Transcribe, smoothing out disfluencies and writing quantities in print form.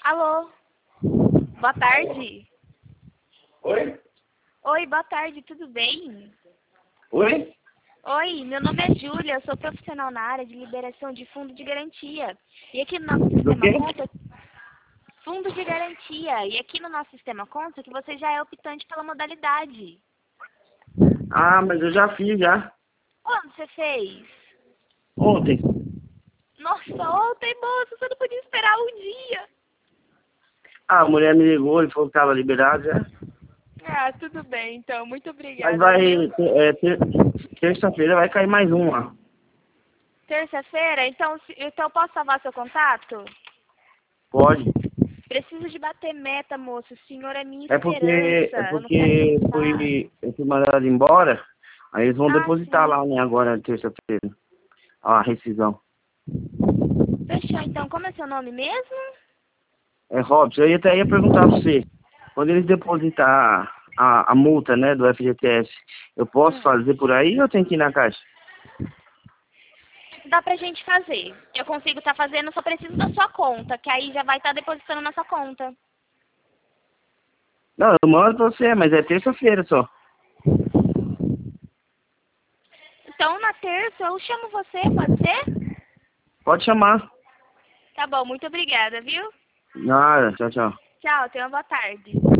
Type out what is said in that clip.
Alô? Boa tarde. Oi? Oi, boa tarde, tudo bem? Oi? Oi, meu nome é Júlia, eu sou profissional na área de liberação de fundo de garantia. E aqui no nosso Do sistema quê? conta... Fundo de garantia. E aqui no nosso sistema conta que você já é optante pela modalidade. Ah, mas eu já fiz já. Quando você fez? Ontem. Nossa, ontem, moça, você não podia esperar um dia. Ah, a mulher me ligou e falou que estava liberado já. Ah, tudo bem, então. Muito Mas obrigada, vai, viu? terça-feira vai cair mais uma. Terça-feira? Então posso salvar seu contato? Pode. Preciso de bater meta, moço. O senhor é minha É esperança. Eu não quero porque pensar. eu fui mandado embora. Aí eles vão Ah, depositar sim. lá, né, agora terça-feira. A rescisão. Fechou, então. Como é seu nome mesmo? É, Robson, eu até ia perguntar pra você. Quando eles depositar a multa, né, do FGTS, eu posso fazer por aí ou eu tenho que ir na caixa? Dá pra gente fazer. Eu consigo estar fazendo, só preciso da sua conta, que aí já vai estar depositando na sua conta. Não, eu mando pra você, mas é terça-feira só. Então, na terça, eu chamo você, pode ser? Pode chamar. Tá bom, muito obrigada, viu? Nada, tchau, tchau. Tchau, tenha uma boa tarde.